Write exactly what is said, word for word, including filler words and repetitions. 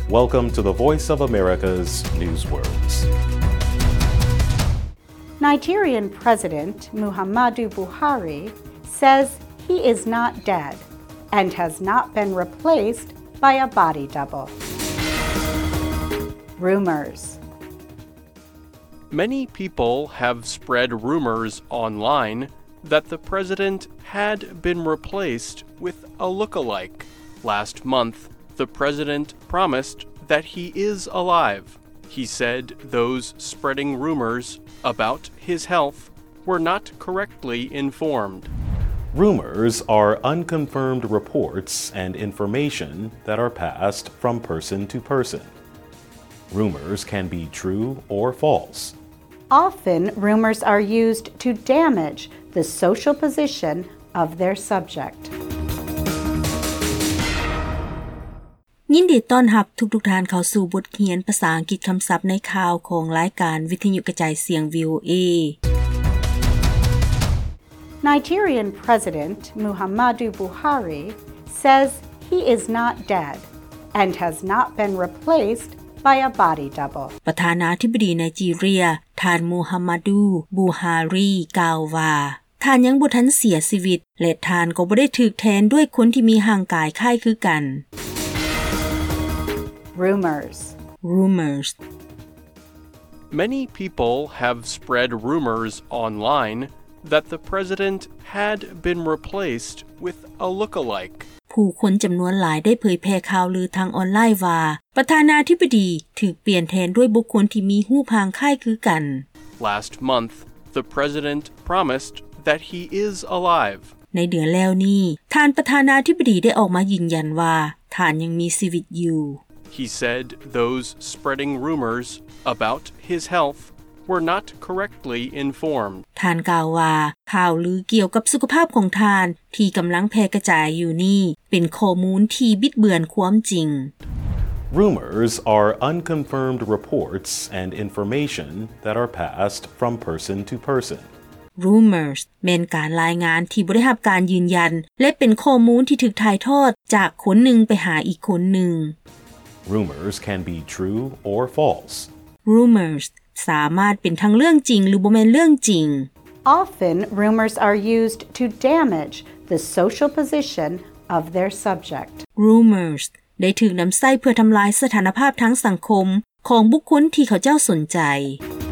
Welcome to the Voice of America's Newswords. Nigerian President Muhammadu Buhari says he is not dead and has not been replaced by a body double. Rumors. Many people have spread rumors online that the president had been replaced with a look-alike. Last month, the president promised that he is alive. He said those spreading rumors about his health were not correctly informed. Rumors are unconfirmed reports and information that are passed from person to person. Rumors can be true or false. Often, rumors are used to damage the social position of their subject. ยินดีต้อนรับทุกๆท่านเข้าสู่บทเรียนภาษาอังกฤษคำศัพท์ในข่าวของรายการวิทยุกระจายเสียง วี โอ เอ Nigerian President Muhammadu Buhari says he is not dead and has not been replaced by a body double. ประธานาธิบดีไนจีเรียท่านมูฮัมหมัดดูบูฮารีกล่าวว่าท่านยังบ่ทันเสียชีวิตและท่านก็บ่ได้ถูกแทนด้วยคนที่มีร่างกายคล้ายคือกัน Rumors. Rumors. Many people have spread rumors online that the president had been replaced with a look-alike. ผู้คนจำนวนหลายได้เผยแพร่ข่าวลือทางออนไลน์ว่าประธานาธิบดีถูกเปลี่ยนแทนด้วยบุคคลที่มีรูปร่างคล้ายคือกัน Last month, the president promised that he is alive. ในเดือนแล้วนี้ท่านประธานาธิบดีได้ออกมายืนยันว่าท่านยังมีชีวิตอยู่ He said those spreading rumors about his health were not correctly informed. ท่านกล่าวว่าข่าวลือเกี่ยวกับสุขภาพของท่านที่กำลังแพร่กระจายอยู่นี่เป็นข้อมูลที่บิดเบือนความจริง Rumors are unconfirmed reports and information that are passed from person to person. Rumors เป็นการรายงานที่บ่ได้รับการยืนยันและเป็นข้อมูลที่ถูกถ่ายทอดจากคนหนึ่งไปหาอีกคนหนึ่ง Rumors can be true or false. Rumors สามารถเป็นทั้งเรื่องจริงหรือบ่แม่นเรื่องจริง Often, rumors are used to damage the social position of their subject. Rumors ได้ถูกนำใช้เพื่อทำลายสถานภาพทางสังคมของบุคคลที่เขาเจ้าสนใจ